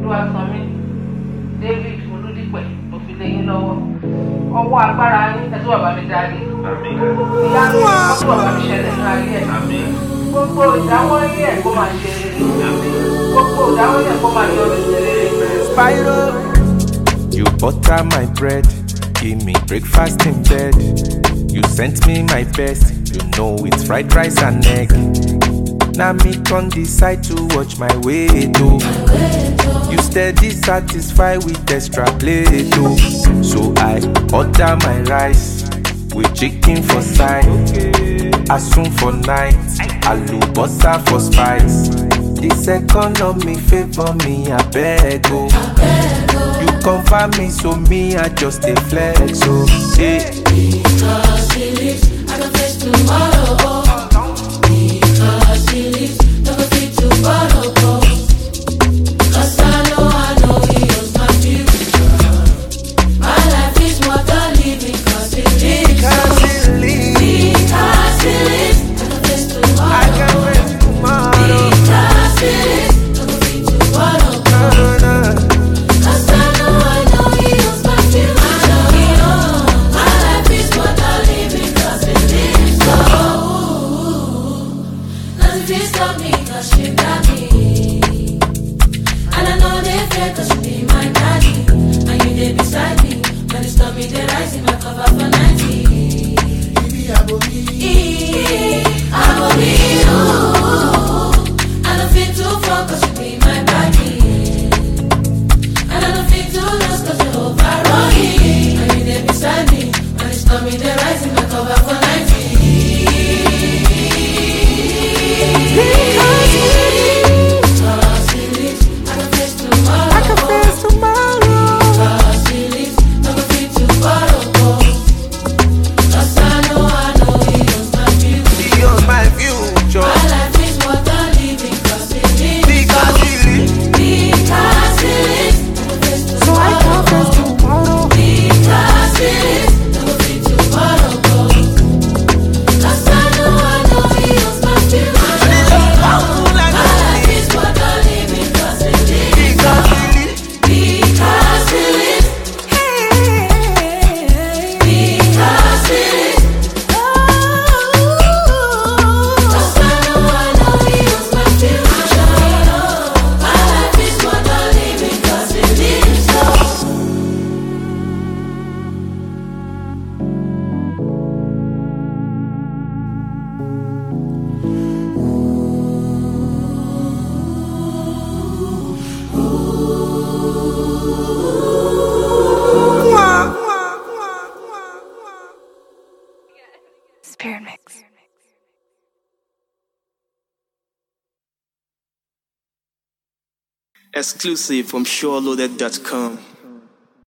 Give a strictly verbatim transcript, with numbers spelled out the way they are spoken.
Olúwasanmi David Olúdípẹ̀ tó fi lé yín lọ́wọ́ ọwọ́ agbára yín ẹ̀tọ́ bàbá mi dáadé ìyá mi ọ̀tọ̀ bàbá mi ṣẹlẹ̀ ní ayé ẹ̀ gbogbo ìdáwọ́ ilé ẹ̀ kó máa ṣe rere gbogbo ìdáwọ́ ilé ẹ̀ kó máa yọrí sí rere. Spyro, you butter my bread, give me breakfast in bed. You sent me my best, you know it's fried rice and egg. Now me can decide to watch my way too. You steady satisfied with extra plate too. So I order my rice with chicken for side, asun for night, alubosa for spice. This economy favor me, I beg oh. You confirm me, so me I just a flex so yeah. Because he lives, I can face tomorrow. Oh. Because he lives, never fit to borrow. Oh. Cause I know, I know he owns my future. My life is more than living. Cause he lives, Because he lives, because he lives, I can face tomorrow. I can face tomorrow. Because he lives, never fit to borrow. No, no. Cause I know, I know he owns my future. I know he owns. My life is more than living. Cause he lives, oh. Nothing fit stop me. Cause she got me. And I know they fear. Cause you be my daddy. And you there beside me. When they stop me, they rise in my cover for ninety. I will be you. I don't feel too far cause you be my body. And I don't feel too lost cause you overrun me. And you there beside me. When it's coming, they rise in my cover for ninety. Because he lives, I can face tomorrow. I can face tomorrow. Because he lives, never feel too borrow. Cause I know, I know he owns my future. Beyond my future. My life is more than living. Cause he lives. Because he lives, Because he lives, never face so I can tomorrow. face tomorrow. Because he lives, never fit to borrow. Cause I know, I know he owns my future. My life is more than living. Cause he lives. Because he lives, Because he lives. Because he lives. Cause I know, I know he owns my future. My life is more than living. Cause he lives. Spirit Mix. Exclusive from SureLoaded dot com.